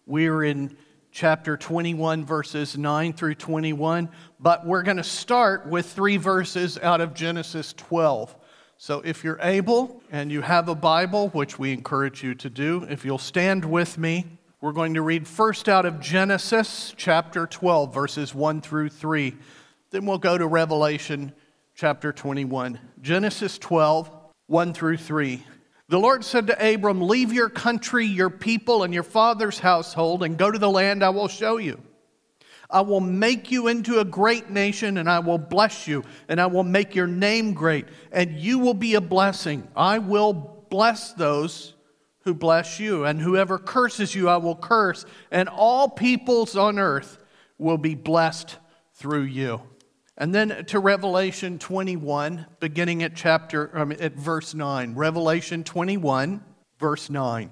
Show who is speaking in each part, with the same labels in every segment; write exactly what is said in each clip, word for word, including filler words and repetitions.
Speaker 1: We're in chapter twenty-one, verses nine through twenty-one, but we're going to start with three verses out of Genesis twelve. So if you're able and you have a Bible, which we encourage you to do, if you'll stand with me, we're going to read first out of Genesis chapter twelve, verses one through three. Then we'll go to Revelation chapter twenty-one. Genesis twelve, one through three. The Lord said to Abram, "Leave your country, your people, and your father's household, and go to the land I will show you. I will make you into a great nation, and I will bless you, and I will make your name great, and you will be a blessing. I will bless those who bless you, and whoever curses you I will curse, and all peoples on earth will be blessed through you." And then to Revelation twenty-one, beginning at chapter I mean, at verse nine. Revelation twenty-one, verse nine.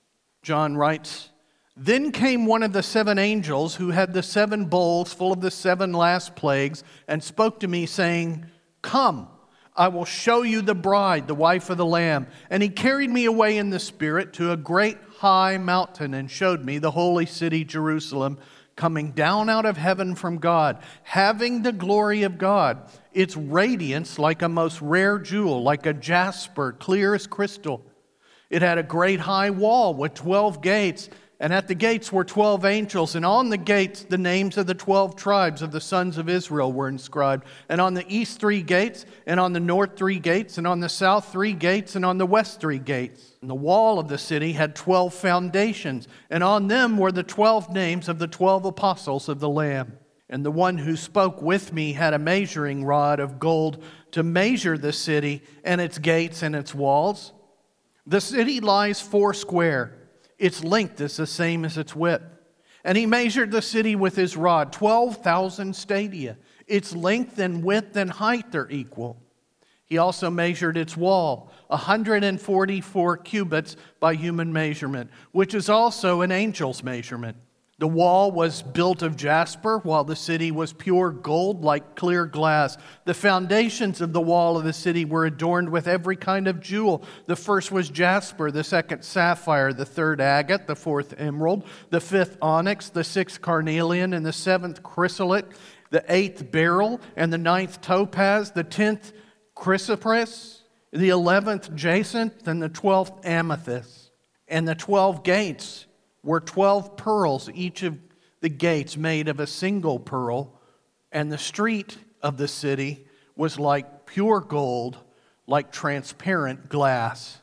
Speaker 1: John writes, "Then came one of the seven angels who had the seven bowls full of the seven last plagues, and spoke to me, saying, 'Come, I will show you the bride, the wife of the Lamb.' And he carried me away in the Spirit to a great high mountain, and showed me the holy city Jerusalem, coming down out of heaven from God, having the glory of God, its radiance like a most rare jewel, like a jasper, clear as crystal. It had a great high wall with twelve gates, and at the gates were twelve angels, and on the gates the names of the twelve tribes of the sons of Israel were inscribed. And on the east three gates, and on the north three gates, and on the south three gates, and on the west three gates. And the wall of the city had twelve foundations, and on them were the twelve names of the twelve apostles of the Lamb. And the one who spoke with me had a measuring rod of gold to measure the city and its gates and its walls. The city lies foursquare. Its length is the same as its width. And he measured the city with his rod, twelve thousand stadia. Its length and width and height are equal. He also measured its wall, one hundred forty-four cubits by human measurement, which is also an angel's measurement. The wall was built of jasper, while the city was pure gold like clear glass. The foundations of the wall of the city were adorned with every kind of jewel. The first was jasper, the second sapphire, the third agate, the fourth emerald, the fifth onyx, the sixth carnelian, and the seventh chrysolite, the eighth beryl, and the ninth topaz, the tenth chrysoprase, the eleventh jacinth, and the twelfth amethyst. And the twelve gates were twelve pearls, each of the gates made of a single pearl, and the street of the city was like pure gold, like transparent glass.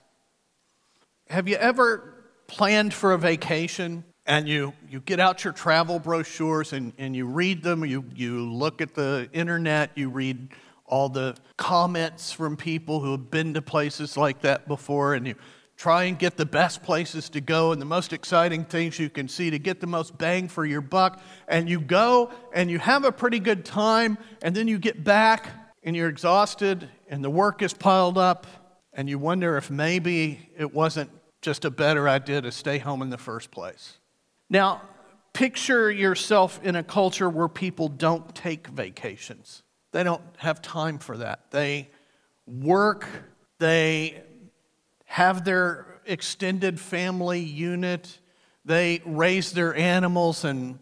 Speaker 1: Have you ever planned for a vacation and you, you get out your travel brochures and, and you read them, you, you look at the internet, you read all the comments from people who have been to places like that before, and you try and get the best places to go and the most exciting things you can see to get the most bang for your buck. And you go and you have a pretty good time, and then you get back and you're exhausted and the work is piled up, and you wonder if maybe it wasn't just a better idea to stay home in the first place. Now, picture yourself in a culture where people don't take vacations. They don't have time for that. They work, they have their extended family unit, they raise their animals and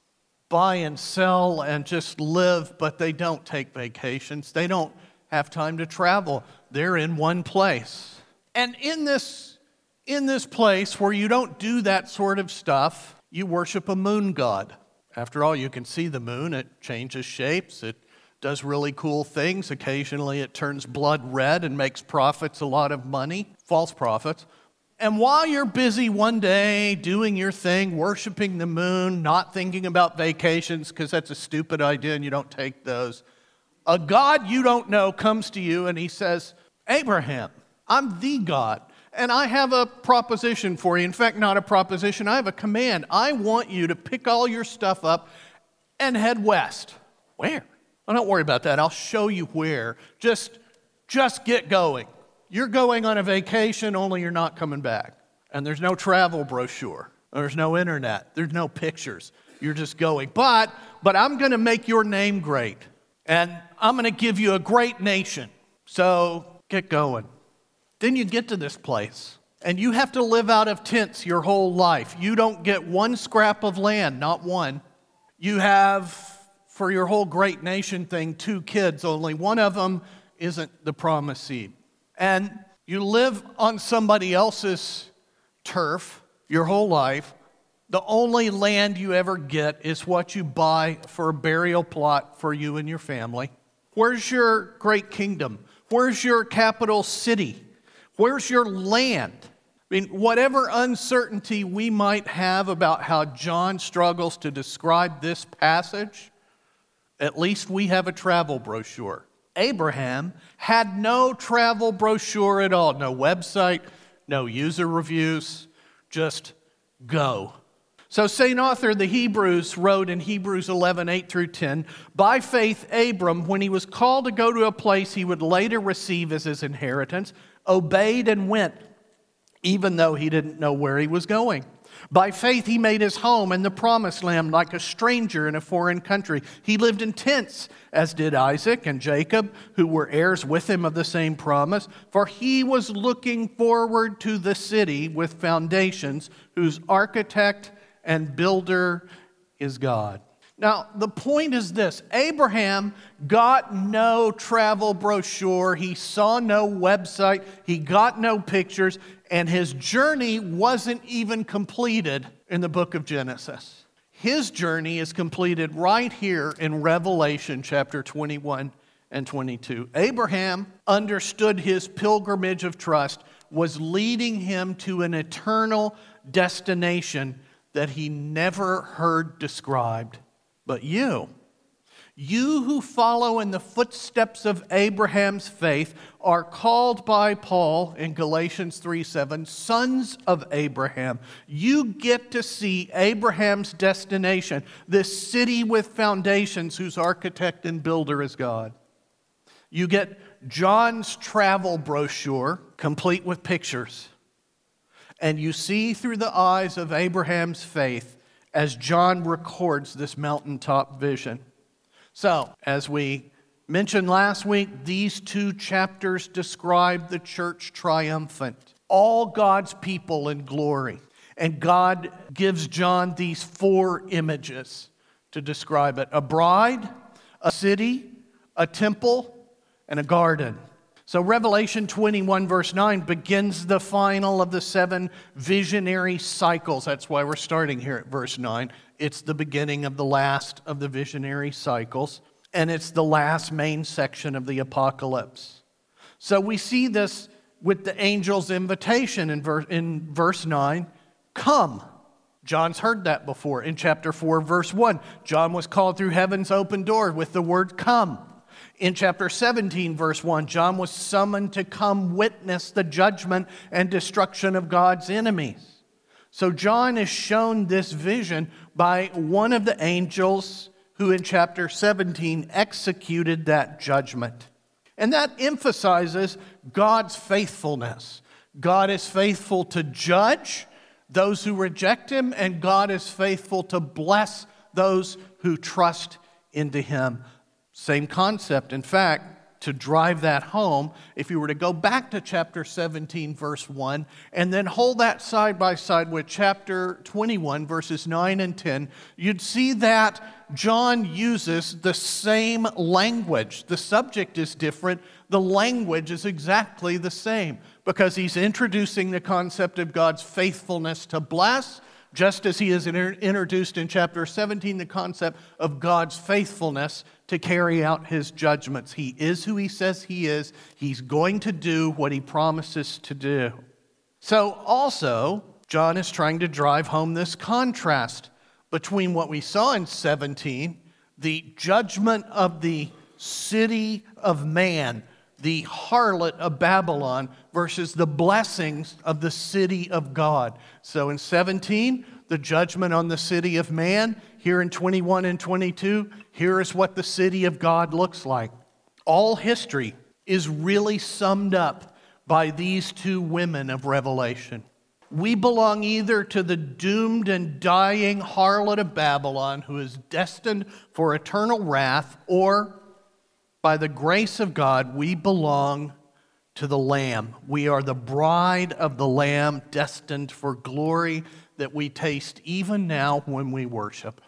Speaker 1: buy and sell and just live, but they don't take vacations. They don't have time to travel. They're in one place. And in this, in this place where you don't do that sort of stuff, you worship a moon god. After all, you can see the moon. It changes shapes. It does really cool things. Occasionally it turns blood red and makes prophets a lot of money, false prophets. And while you're busy one day doing your thing, worshiping the moon, not thinking about vacations because that's a stupid idea and you don't take those, a God you don't know comes to you and he says, "Abraham, I'm the God, and I have a proposition for you. In fact, not a proposition, I have a command. I want you to pick all your stuff up and head west." Where? Well, don't worry about that. I'll show you where. Just, just get going. You're going on a vacation, only you're not coming back. And there's no travel brochure. There's no internet. There's no pictures. You're just going. But, but I'm going to make your name great. And I'm going to give you a great nation. So get going. Then you get to this place. And you have to live out of tents your whole life. You don't get one scrap of land, not one. You have, for your whole great nation thing, two kids. Only one of them isn't the promised seed. And you live on somebody else's turf your whole life. The only land you ever get is what you buy for a burial plot for you and your family. Where's your great kingdom? Where's your capital city? Where's your land? I mean, whatever uncertainty we might have about how John struggles to describe this passage, at least we have a travel brochure. Abraham had no travel brochure at all, no website, no user reviews, just go. So Saint Author of the Hebrews wrote in Hebrews eleven, eight through ten, by faith Abram, when he was called to go to a place he would later receive as his inheritance, obeyed and went, even though he didn't know where he was going. By faith he made his home in the promised land like a stranger in a foreign country. He lived in tents, as did Isaac and Jacob, who were heirs with him of the same promise, for he was looking forward to the city with foundations, whose architect and builder is God. Now, the point is this. Abraham got no travel brochure. He saw no website. He got no pictures. And his journey wasn't even completed in the book of Genesis. His journey is completed right here in Revelation chapter twenty-one and twenty-two. Abraham understood his pilgrimage of trust was leading him to an eternal destination that he never heard described. But you, you who follow in the footsteps of Abraham's faith are called by Paul in Galatians three seven, sons of Abraham. You get to see Abraham's destination, this city with foundations whose architect and builder is God. You get John's travel brochure, complete with pictures. And you see through the eyes of Abraham's faith as John records this mountaintop vision. So, as we mentioned last week, these two chapters describe the church triumphant, all God's people in glory. And God gives John these four images to describe it: a bride, a city, a temple, and a garden. So Revelation twenty-one verse nine begins the final of the seven visionary cycles. That's why we're starting here at verse nine. It's the beginning of the last of the visionary cycles, and it's the last main section of the apocalypse. So we see this with the angel's invitation in verse, in verse nine, come. John's heard that before. In chapter four, verse one, John was called through heaven's open door with the word come. In chapter seventeen, verse one, John was summoned to come witness the judgment and destruction of God's enemies. So John is shown this vision by one of the angels who in chapter seventeen executed that judgment. And that emphasizes God's faithfulness. God is faithful to judge those who reject him, and God is faithful to bless those who trust into him. Same concept. In fact, to drive that home, if you were to go back to chapter seventeen, verse one, and then hold that side by side with chapter twenty-one, verses nine and ten, you'd see that John uses the same language. The subject is different. The language is exactly the same because he's introducing the concept of God's faithfulness to bless, just as he has introduced in chapter seventeen the concept of God's faithfulness to carry out his judgments. He is who he says he is. He's going to do what he promises to do. So also, John is trying to drive home this contrast between what we saw in seventeen, the judgment of the city of man, the harlot of Babylon, versus the blessings of the city of God. So in seventeen, the judgment on the city of man. Here in twenty-one and twenty-two, here is what the city of God looks like. All history is really summed up by these two women of Revelation. We belong either to the doomed and dying harlot of Babylon, who is destined for eternal wrath, or by the grace of God, we belong to the Lamb. We are the bride of the Lamb, destined for glory that we taste even now when we worship.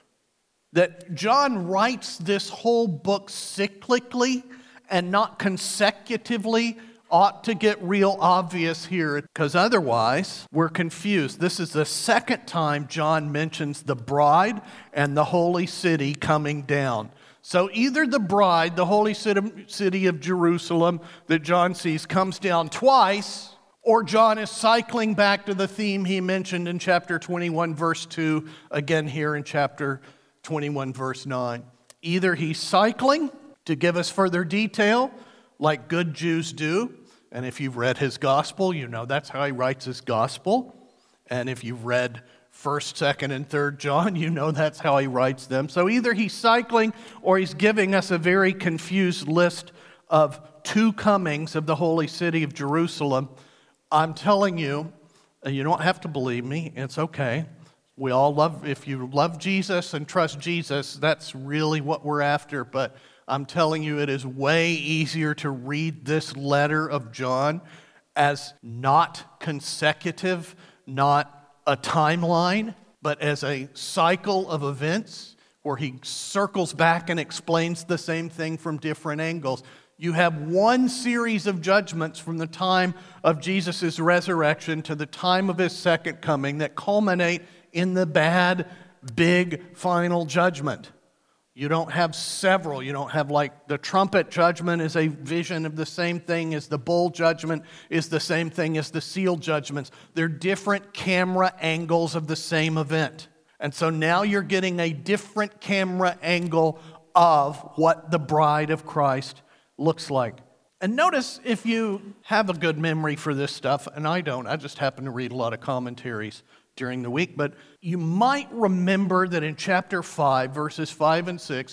Speaker 1: That John writes this whole book cyclically and not consecutively ought to get real obvious here, because otherwise we're confused. This is the second time John mentions the bride and the holy city coming down. So either the bride, the holy city of Jerusalem that John sees, comes down twice, or John is cycling back to the theme he mentioned in chapter twenty-one, verse two, again here in chapter twenty-one, verse nine. Either he's cycling to give us further detail, like good Jews do, and if you've read his gospel, you know that's how he writes his gospel. And if you've read first, second, and third John, you know that's how he writes them. So either he's cycling or he's giving us a very confused list of two comings of the holy city of Jerusalem. I'm telling you, you don't have to believe me, it's okay. We all love, if you love Jesus and trust Jesus, that's really what we're after. But I'm telling you, it is way easier to read this letter of John as not consecutive, not a timeline, but as a cycle of events where he circles back and explains the same thing from different angles. You have one series of judgments from the time of Jesus' resurrection to the time of his second coming that culminate in the bad, big, final judgment. You don't have several. You don't have like the trumpet judgment is a vision of the same thing as the bowl judgment is the same thing as the seal judgments. They're different camera angles of the same event. And so now you're getting a different camera angle of what the bride of Christ looks like. And notice, if you have a good memory for this stuff, and I don't, I just happen to read a lot of commentaries during the week, but you might remember that in chapter five, verses five and six,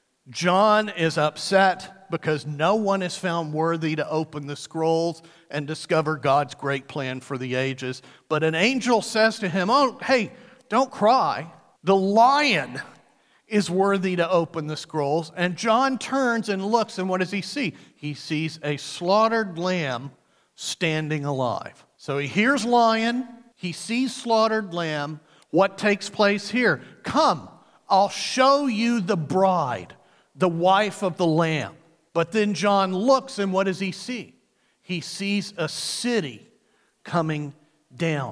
Speaker 1: John is upset because no one is found worthy to open the scrolls and discover God's great plan for the ages. But an angel says to him, oh, hey, don't cry. The lion is worthy to open the scrolls. And John turns and looks, and what does he see? He sees a slaughtered lamb standing alive. So he hears lion, he sees slaughtered lamb. What takes place here? Come, I'll show you the bride, the wife of the Lamb. But then John looks, and what does he see? He sees a city coming down.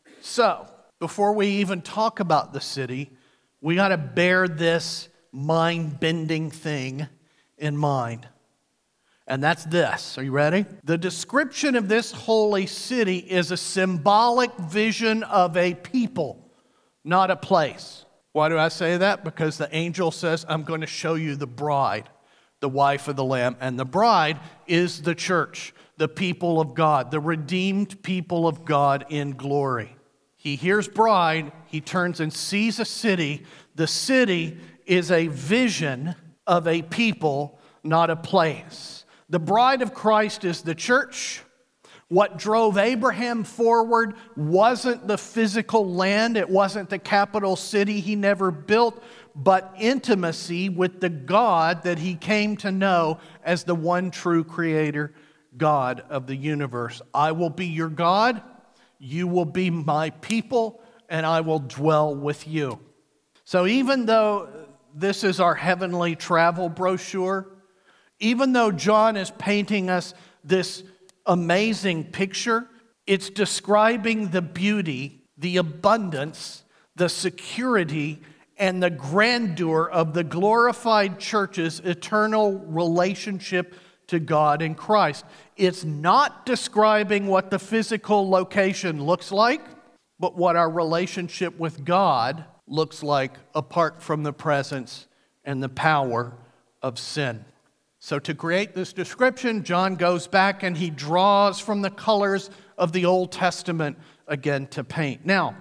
Speaker 1: So, before we even talk about the city, we got to bear this mind-bending thing in mind. And that's this. Are you ready? The description of this holy city is a symbolic vision of a people, not a place. Why do I say that? Because the angel says, I'm going to show you the bride, the wife of the Lamb. And the bride is the church, the people of God, the redeemed people of God in glory. He hears bride, he turns and sees a city. The city is a vision of a people, not a place. The bride of Christ is the church. What drove Abraham forward wasn't the physical land, it wasn't the capital city he never built, but intimacy with the God that he came to know as the one true creator, God of the universe. I will be your God, you will be my people, and I will dwell with you. So even though this is our heavenly travel brochure, even though John is painting us this amazing picture, it's describing the beauty, the abundance, the security, and the grandeur of the glorified church's eternal relationship to God in Christ. It's not describing what the physical location looks like, but what our relationship with God looks like apart from the presence and the power of sin. So to create this description, John goes back and he draws from the colors of the Old Testament again to paint. Now,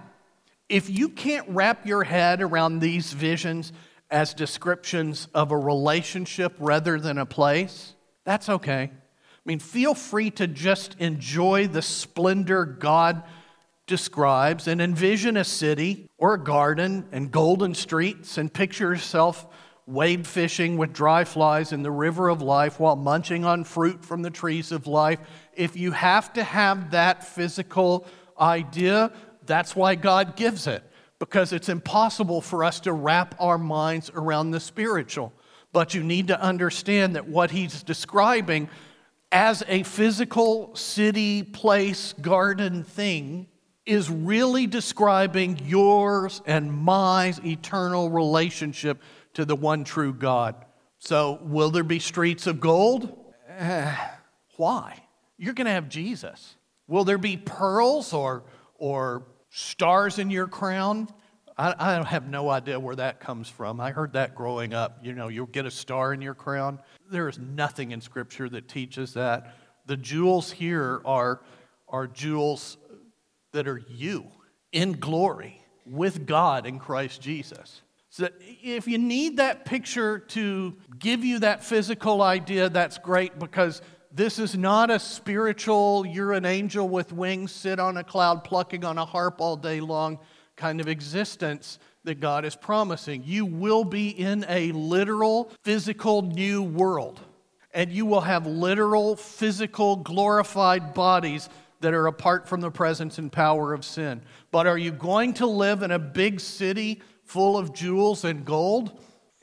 Speaker 1: if you can't wrap your head around these visions as descriptions of a relationship rather than a place, that's okay. I mean, feel free to just enjoy the splendor God describes and envision a city or a garden and golden streets and picture yourself wade fishing with dry flies in the river of life while munching on fruit from the trees of life. If you have to have that physical idea, that's why God gives it, because it's impossible for us to wrap our minds around the spiritual. But you need to understand that what he's describing as a physical city, place, garden thing is really describing yours and my eternal relationship to the one true God. So, will there be streets of gold? Eh, why? You're going to have Jesus. Will there be pearls or, or stars in your crown? I, I have no idea where that comes from. I heard that growing up. You know, you'll get a star in your crown. There is nothing in Scripture that teaches that. The jewels here are, are jewels that are you in glory with God in Christ Jesus. So if you need that picture to give you that physical idea, that's great, because this is not a spiritual, you're an angel with wings, sit on a cloud plucking on a harp all day long kind of existence that God is promising. You will be in a literal, physical new world, and you will have literal, physical, glorified bodies that are apart from the presence and power of sin. But are you going to live in a big city full of jewels and gold?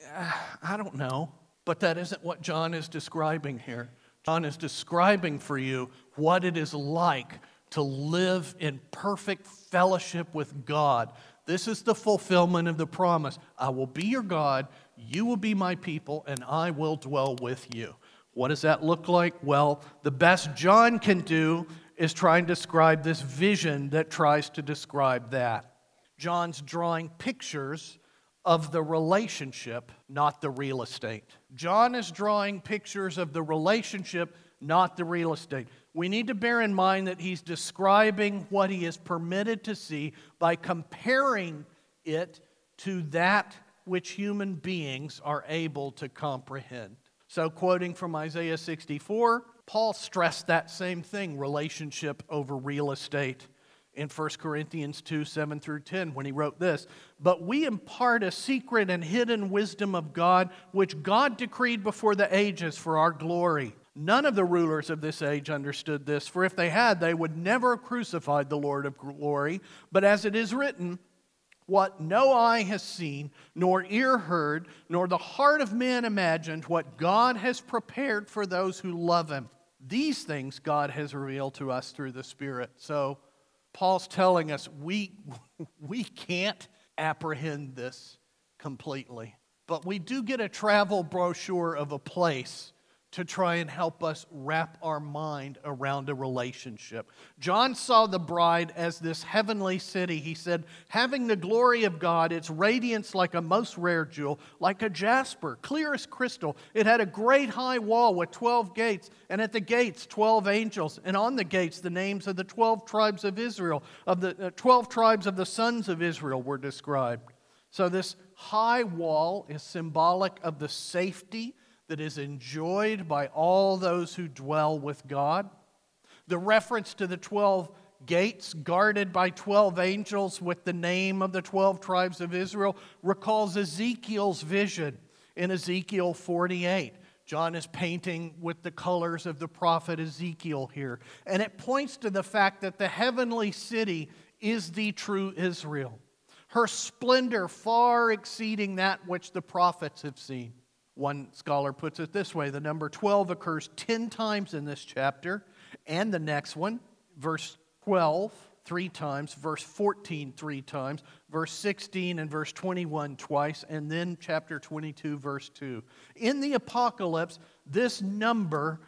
Speaker 1: I don't know. But that isn't what John is describing here. John is describing for you what it is like to live in perfect fellowship with God. This is the fulfillment of the promise. I will be your God, you will be my people, and I will dwell with you. What does that look like? Well, the best John can do is try and describe this vision that tries to describe that. John's drawing pictures of the relationship, not the real estate. John is drawing pictures of the relationship, not the real estate. We need to bear in mind that he's describing what he is permitted to see by comparing it to that which human beings are able to comprehend. So, quoting from Isaiah sixty-four, Paul stressed that same thing, relationship over real estate, in First Corinthians two, seven through ten, when he wrote this. But we impart a secret and hidden wisdom of God, which God decreed before the ages for our glory. None of the rulers of this age understood this, for if they had, they would never have crucified the Lord of glory. But as it is written, what no eye has seen, nor ear heard, nor the heart of man imagined, what God has prepared for those who love him. These things God has revealed to us through the Spirit. So Paul's telling us we, we can't apprehend this completely. But we do get a travel brochure of a place to try and help us wrap our mind around a relationship. John saw the bride as this heavenly city. He said, having the glory of God, its radiance like a most rare jewel, like a jasper, clear as crystal. It had a great high wall with twelve gates, and at the gates twelve angels, and on the gates the names of the twelve tribes of Israel, of the uh, twelve tribes of the sons of Israel were described. So this high wall is symbolic of the safety that is enjoyed by all those who dwell with God. The reference to the twelve gates guarded by twelve angels with the name of the twelve tribes of Israel recalls Ezekiel's vision in Ezekiel forty-eight. John is painting with the colors of the prophet Ezekiel here. And it points to the fact that the heavenly city is the true Israel. Her splendor far exceeding that which the prophets have seen. One scholar puts it this way: the number twelve occurs ten times in this chapter, and the next one, verse twelve, three times, verse fourteen, three times, verse sixteen and verse twenty-one twice, and then chapter twenty-two, verse two. In the Apocalypse, this number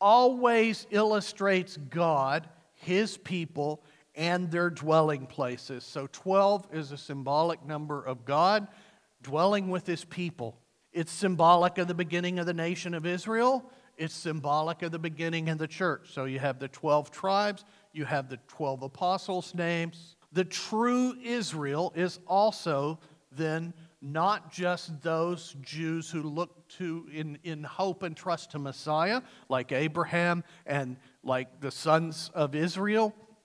Speaker 1: always illustrates God, His people, and their dwelling places. So twelve is a symbolic number of God dwelling with His people. It's symbolic of the beginning of the nation of Israel. It's symbolic of the beginning of the church. So you have the twelve tribes, you have the twelve apostles' names. The true Israel is also then not just those Jews who look to in, in hope and trust to Messiah, like Abraham and like the sons of Israel,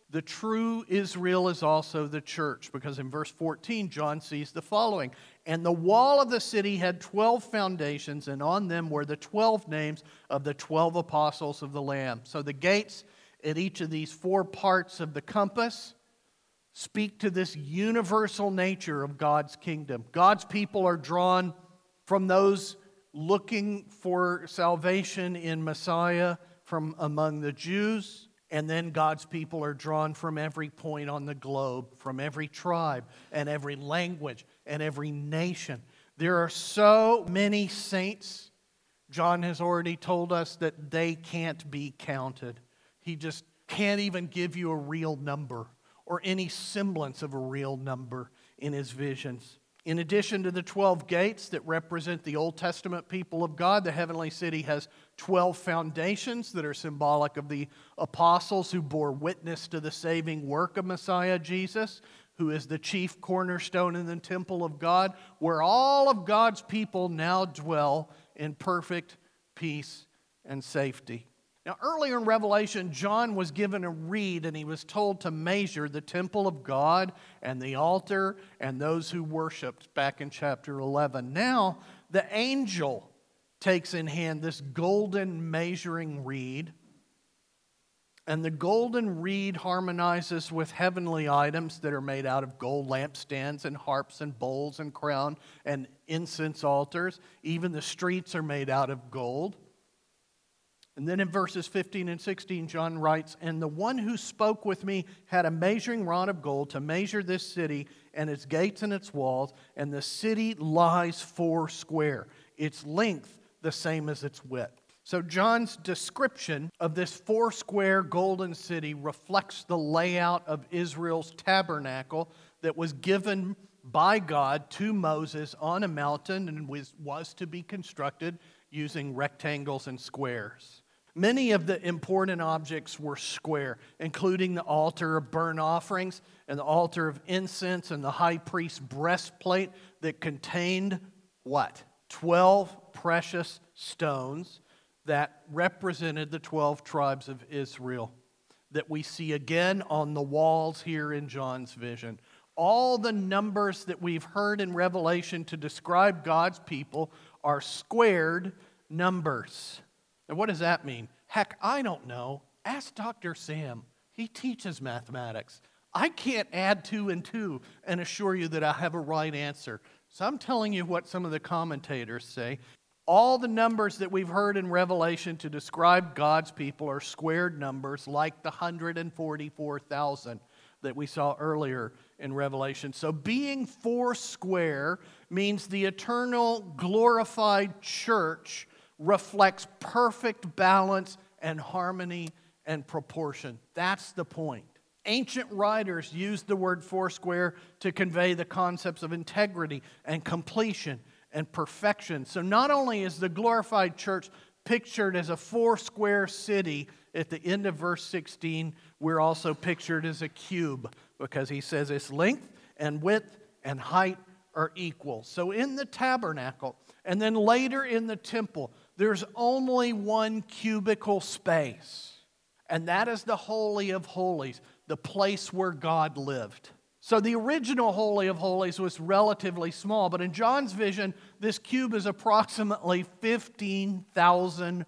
Speaker 1: The true Israel is also the church, because in verse fourteen, John sees the following. And the wall of the city had twelve foundations, and on them were the twelve names of the twelve apostles of the Lamb. So the gates at each of these four parts of the compass speak to this universal nature of God's kingdom. God's people are drawn from those looking for salvation in Messiah from among the Jews. And then God's people are drawn from every point on the globe, from every tribe and every language and every nation. There are so many saints. John has already told us that they can't be counted. He just can't even give you a real number or any semblance of a real number in his visions. In addition to the twelve gates that represent the Old Testament people of God, the heavenly city has twelve foundations that are symbolic of the apostles who bore witness to the saving work of Messiah Jesus, who is the chief cornerstone in the temple of God, where all of God's people now dwell in perfect peace and safety. Now, earlier in Revelation, John was given a reed and he was told to measure the temple of God and the altar and those who worshiped back in chapter eleven. Now, the angel takes in hand this golden measuring reed, and the golden reed harmonizes with heavenly items that are made out of gold lampstands and harps and bowls and crown and incense altars. Even the streets are made out of gold. And then in verses fifteen and sixteen, John writes, "And the one who spoke with me had a measuring rod of gold to measure this city and its gates and its walls, and the city lies four square, its length the same as its width." So John's description of this four square golden city reflects the layout of Israel's tabernacle that was given by God to Moses on a mountain and was, was to be constructed using rectangles and squares. Many of the important objects were square, including the altar of burnt offerings and the altar of incense and the high priest's breastplate that contained what? Twelve precious stones that represented the twelve tribes of Israel that we see again on the walls here in John's vision. All the numbers that we've heard in Revelation to describe God's people are squared numbers. And what does that mean? Heck, I don't know. Ask Doctor Sam. He teaches mathematics. I can't add two and two and assure you that I have a right answer. So I'm telling you what some of the commentators say. All the numbers that we've heard in Revelation to describe God's people are squared numbers like the one hundred forty-four thousand that we saw earlier in Revelation. So being four square means the eternal glorified church reflects perfect balance and harmony and proportion. That's the point. Ancient writers used the word foursquare to convey the concepts of integrity and completion and perfection. So not only is the glorified church pictured as a four-square city at the end of verse sixteen, we're also pictured as a cube because he says its length and width and height are equal. So in the tabernacle and then later in the temple, there's only one cubical space, and that is the Holy of Holies, the place where God lived. So the original Holy of Holies was relatively small, but in John's vision, this cube is approximately fifteen thousand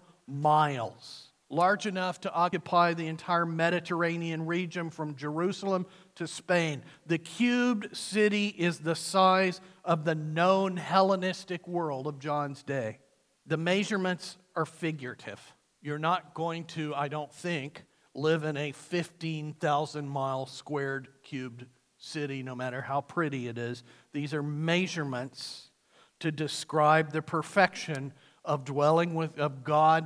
Speaker 1: miles, large enough to occupy the entire Mediterranean region from Jerusalem to Spain. The cubed city is the size of the known Hellenistic world of John's day. The measurements are figurative. You're not going to, I don't think, live in a fifteen thousand mile squared cubed city, no matter how pretty it is. These are measurements to describe the perfection of dwelling with of God's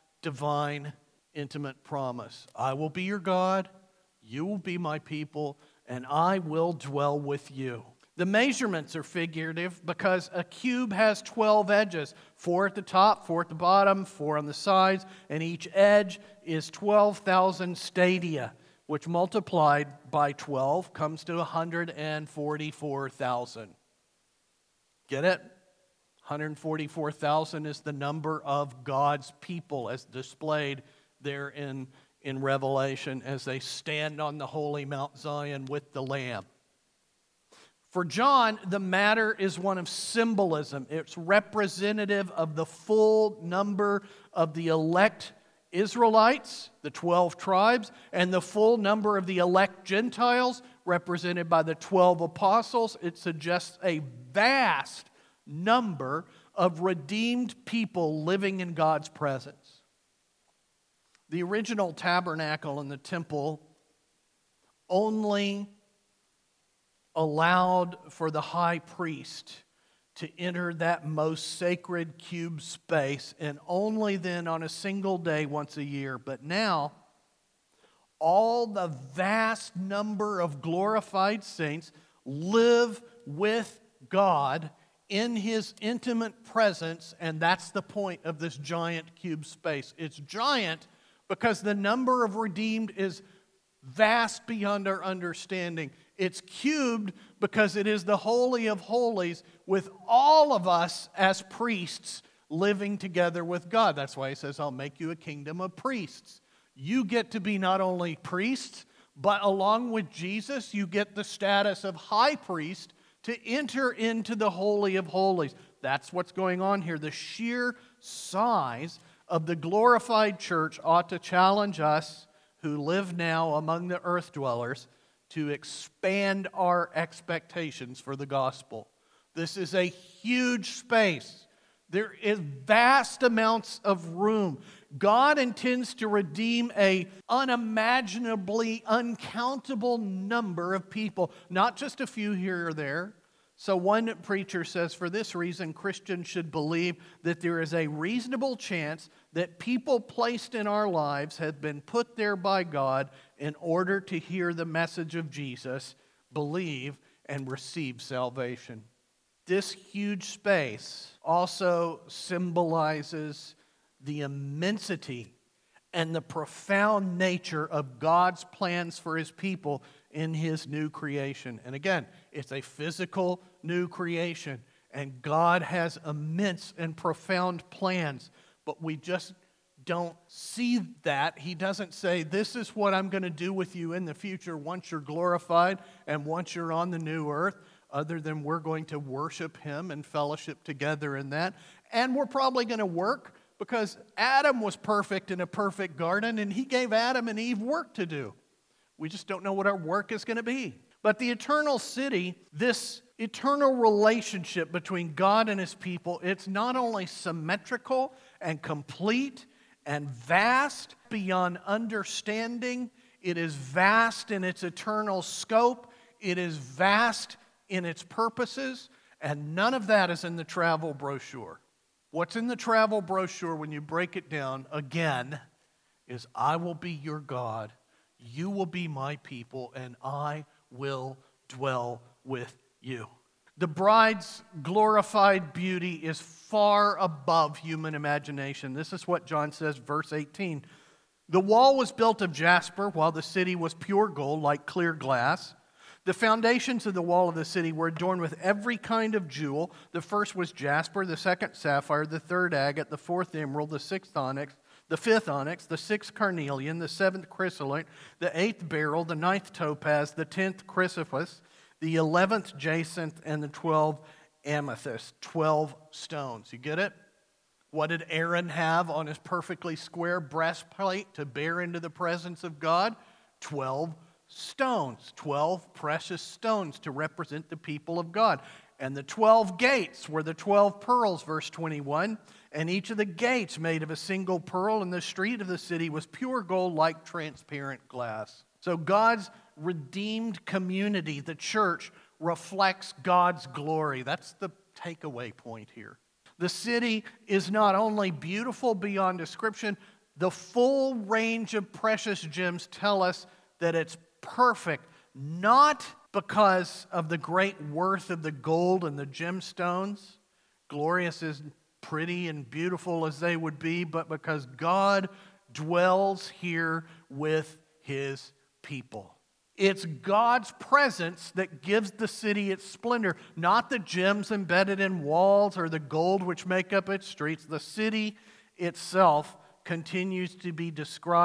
Speaker 1: divine intimate promise. I will be your God, you will be my people, and I will dwell with you. The measurements are figurative because a cube has twelve edges, four at the top, four at the bottom, four on the sides, and each edge is twelve thousand stadia, which multiplied by twelve comes to one hundred forty-four thousand. Get it? one hundred forty-four thousand is the number of God's people as displayed there in, in Revelation as they stand on the holy Mount Zion with the Lamb. For John, the matter is one of symbolism. It's representative of the full number of the elect Israelites, the twelve tribes, and the full number of the elect Gentiles, represented by the twelve apostles. It suggests a vast number of redeemed people living in God's presence. The original tabernacle in the temple only allowed for the high priest to enter that most sacred cube space, and only then on a single day once a year. But now, all the vast number of glorified saints live with God in His intimate presence, and that's the point of this giant cube space. It's giant because the number of redeemed is vast beyond our understanding. It's cubed because it is the Holy of Holies with all of us as priests living together with God. That's why He says, I'll make you a kingdom of priests. You get to be not only priests, but along with Jesus, you get the status of high priest to enter into the Holy of Holies. That's what's going on here. The sheer size of the glorified church ought to challenge us who live now among the earth dwellers to expand our expectations for the gospel. This is a huge space. There is vast amounts of room. God intends to redeem a unimaginably uncountable number of people, not just a few here or there. So one preacher says, for this reason, Christians should believe that there is a reasonable chance that people placed in our lives have been put there by God in order to hear the message of Jesus, believe, and receive salvation. This huge space also symbolizes the immensity and the profound nature of God's plans for His people in His new creation. And again, it's a physical new creation, and God has immense and profound plans, but we just don't see that. He doesn't say, this is what I'm going to do with you in the future once you're glorified and once you're on the new earth, other than we're going to worship Him and fellowship together in that. And we're probably going to work, because Adam was perfect in a perfect garden, and He gave Adam and Eve work to do. We just don't know what our work is going to be. But the eternal city, this eternal relationship between God and His people, it's not only symmetrical and complete and vast beyond understanding, it is vast in its eternal scope, it is vast in its purposes, and none of that is in the travel brochure. What's in the travel brochure, when you break it down, again, is I will be your God, you will be my people, and I will dwell with you. The bride's glorified beauty is far above human imagination. This is what John says, verse eighteen. The wall was built of jasper, while the city was pure gold, like clear glass. The foundations of the wall of the city were adorned with every kind of jewel. The first was jasper, the second sapphire, the third agate, the fourth emerald, the sixth onyx, the fifth onyx, the sixth carnelian, the seventh chrysolite, the eighth beryl, the ninth topaz, the tenth chrysoprase, the eleventh jacinth, and the twelve amethyst. Twelve stones. You get it? What did Aaron have on his perfectly square breastplate to bear into the presence of God? Twelve stones, twelve precious stones to represent the people of God. And the twelve gates were the twelve pearls, verse twenty-one, and each of the gates made of a single pearl, and the street of the city was pure gold like transparent glass. So God's redeemed community, the church, reflects God's glory. That's the takeaway point here. The city is not only beautiful beyond description, the full range of precious gems tell us that it's perfect, not because of the great worth of the gold and the gemstones, glorious as pretty and beautiful as they would be, but because God dwells here with His people. It's God's presence that gives the city its splendor, not the gems embedded in walls or the gold which make up its streets. The city itself continues to be described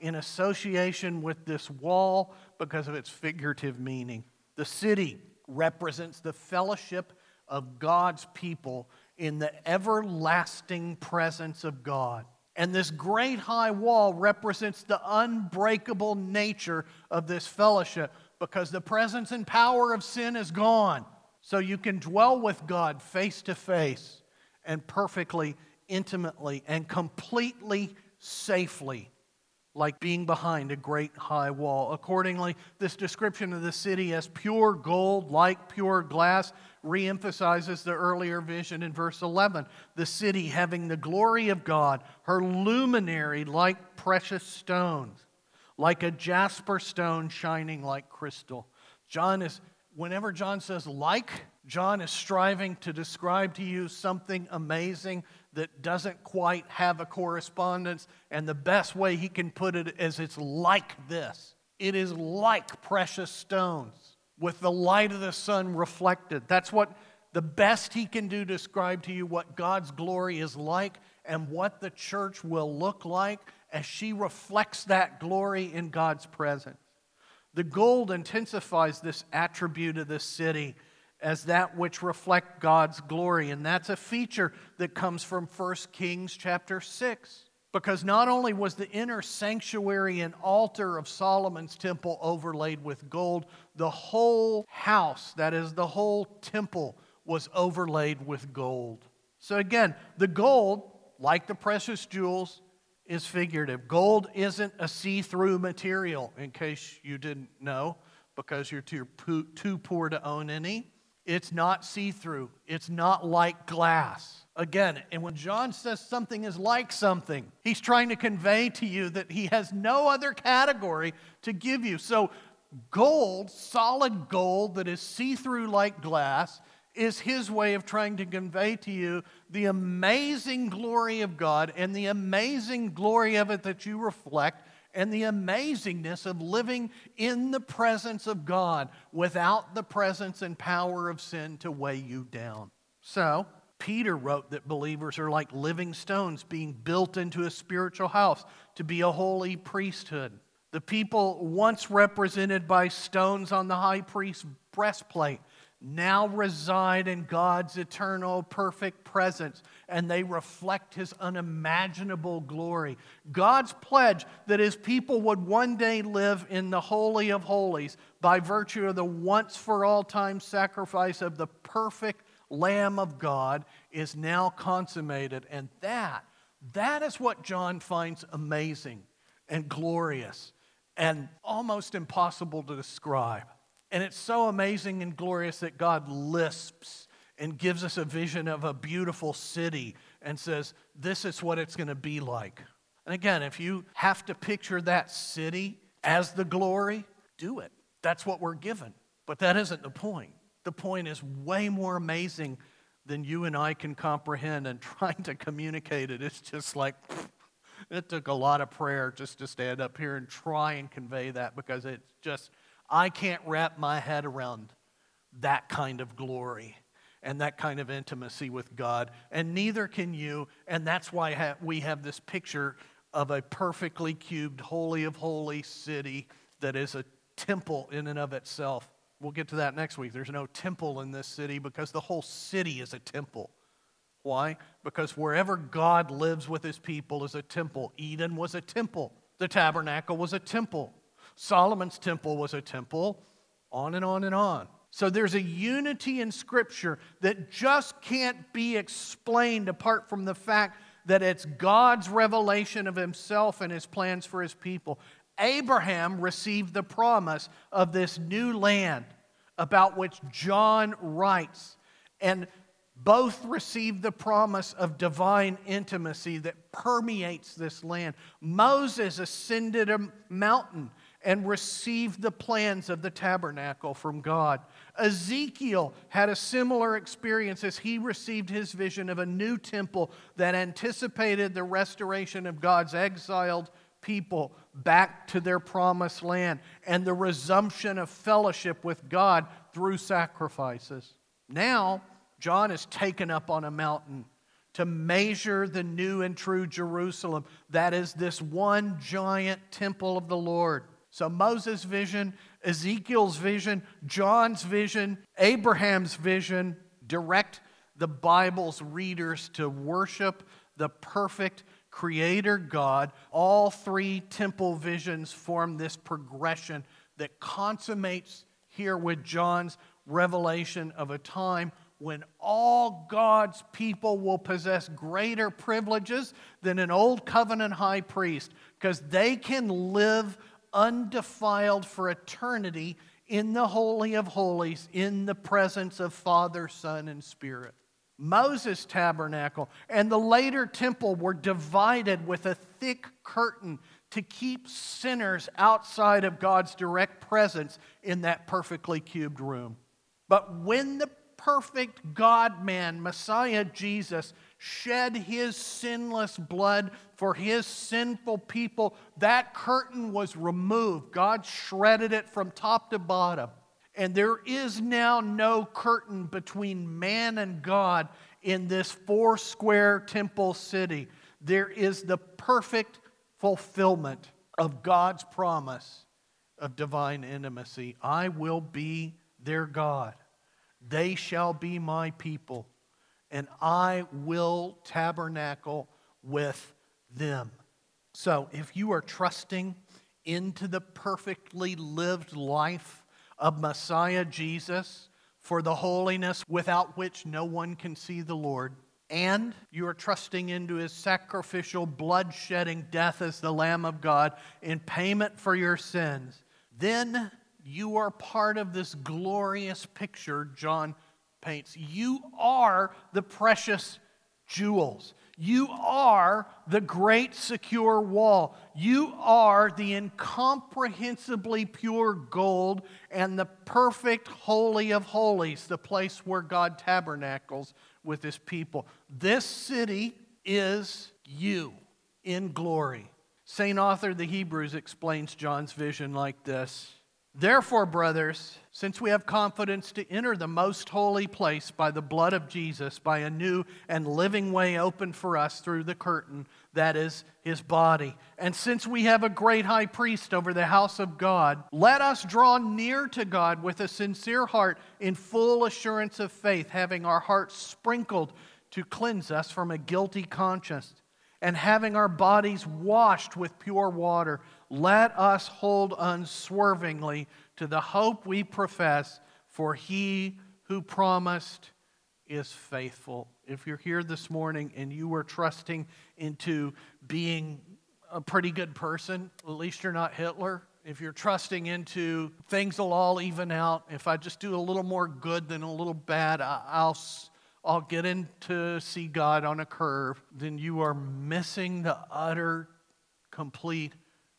Speaker 1: in association with this wall because of its figurative meaning. The city represents the fellowship of God's people in the everlasting presence of God. And this great high wall represents the unbreakable nature of this fellowship because the presence and power of sin is gone. So you can dwell with God face to face and perfectly, intimately, and completely safely, like being behind a great high wall. Accordingly, this description of the city as pure gold, like pure glass, reemphasizes the earlier vision in verse eleven. The city having the glory of God, her luminary like precious stones, like a jasper stone shining like crystal. John is, whenever John says like, John is striving to describe to you something amazing that doesn't quite have a correspondence, and the best way he can put it is it's like this. It is like precious stones with the light of the sun reflected. That's what the best he can do to describe to you what God's glory is like and what the church will look like as she reflects that glory in God's presence. The gold intensifies this attribute of the city as that which reflect God's glory. And that's a feature that comes from First Kings chapter six. Because not only was the inner sanctuary and altar of Solomon's temple overlaid with gold, the whole house, that is the whole temple, was overlaid with gold. So again, the gold, like the precious jewels, is figurative. Gold isn't a see-through material, in case you didn't know, because you're too, too poor to own any. It's not see-through. It's not like glass. Again, and when John says something is like something, he's trying to convey to you that he has no other category to give you. So gold, solid gold that is see-through like glass, is his way of trying to convey to you the amazing glory of God and the amazing glory of it that you reflect and the amazingness of living in the presence of God without the presence and power of sin to weigh you down. So, Peter wrote that believers are like living stones being built into a spiritual house to be a holy priesthood. The people once represented by stones on the high priest's breastplate now reside in God's eternal perfect presence, and they reflect His unimaginable glory. God's pledge that His people would one day live in the Holy of Holies by virtue of the once-for-all-time sacrifice of the perfect Lamb of God is now consummated. And that, that is what John finds amazing and glorious and almost impossible to describe. And it's so amazing and glorious that God lisps and gives us a vision of a beautiful city and says, this is what it's going to be like. And again, if you have to picture that city as the glory, do it. That's what we're given. But that isn't the point. The point is way more amazing than you and I can comprehend, and trying to communicate it, it's just like, it took a lot of prayer just to stand up here and try and convey that, because it's just, I can't wrap my head around that kind of glory and that kind of intimacy with God, and neither can you, and that's why we have this picture of a perfectly cubed, holy of holy city that is a temple in and of itself. We'll get to that next week. There's no temple in this city because the whole city is a temple. Why? Because wherever God lives with His people is a temple. Eden was a temple. The tabernacle was a temple. Solomon's temple was a temple. On and on and on. So there's a unity in Scripture that just can't be explained apart from the fact that it's God's revelation of Himself and His plans for His people. Abraham received the promise of this new land about which John writes, and both received the promise of divine intimacy that permeates this land. Moses ascended a mountain and received the plans of the tabernacle from God. Ezekiel had a similar experience as he received his vision of a new temple that anticipated the restoration of God's exiled people back to their promised land and the resumption of fellowship with God through sacrifices. Now, John is taken up on a mountain to measure the new and true Jerusalem. That is this one giant temple of the Lord. So Moses' vision, Ezekiel's vision, John's vision, Abraham's vision direct the Bible's readers to worship the perfect Creator God. All three temple visions form this progression that consummates here with John's revelation of a time when all God's people will possess greater privileges than an old covenant high priest, because they can live undefiled for eternity in the Holy of Holies, in the presence of Father, Son, and Spirit. Moses' tabernacle and the later temple were divided with a thick curtain to keep sinners outside of God's direct presence in that perfectly cubed room. But when the perfect God-man, Messiah Jesus, shed his sinless blood for his sinful people, that curtain was removed. God shredded it from top to bottom. And there is now no curtain between man and God in this four-square temple city. There is the perfect fulfillment of God's promise of divine intimacy. I will be their God. They shall be my people, and I will tabernacle with them. So if you are trusting into the perfectly lived life of Messiah Jesus for the holiness without which no one can see the Lord, and you are trusting into his sacrificial blood-shedding death as the Lamb of God in payment for your sins, then you are part of this glorious picture John paints. You are the precious jewels. You are the great secure wall. You are the incomprehensibly pure gold and the perfect holy of holies, the place where God tabernacles with his people. This city is you in glory. Saint author of the Hebrews explains John's vision like this. Therefore, brothers, since we have confidence to enter the most holy place by the blood of Jesus, by a new and living way opened for us through the curtain, that is his body, and since we have a great high priest over the house of God, let us draw near to God with a sincere heart in full assurance of faith, having our hearts sprinkled to cleanse us from a guilty conscience, and having our bodies washed with pure water. Let us hold unswervingly to the hope we profess, for he who promised is faithful. If you're here this morning and you are trusting into being a pretty good person, at least you're not Hitler. If you're trusting into things will all even out, if I just do a little more good than a little bad, I'll I'll get in to see God on a curve, then you are missing the utter, complete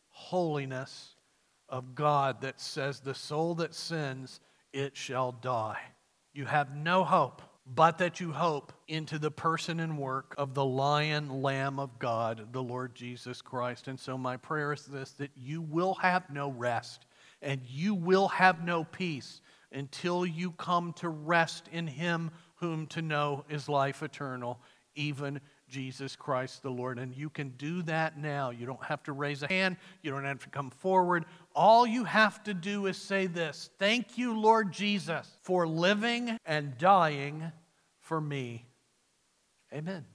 Speaker 1: holiness of God that says, the soul that sins, it shall die. You have no hope, but that you hope into the person and work of the Lion Lamb of God, the Lord Jesus Christ. And so my prayer is this, that you will have no rest and you will have no peace until you come to rest in him whom to know is life eternal, even Jesus Christ the Lord. And you can do that now. You don't have to raise a hand. You don't have to come forward. All you have to do is say this: thank you, Lord Jesus, for living and dying for me. Amen.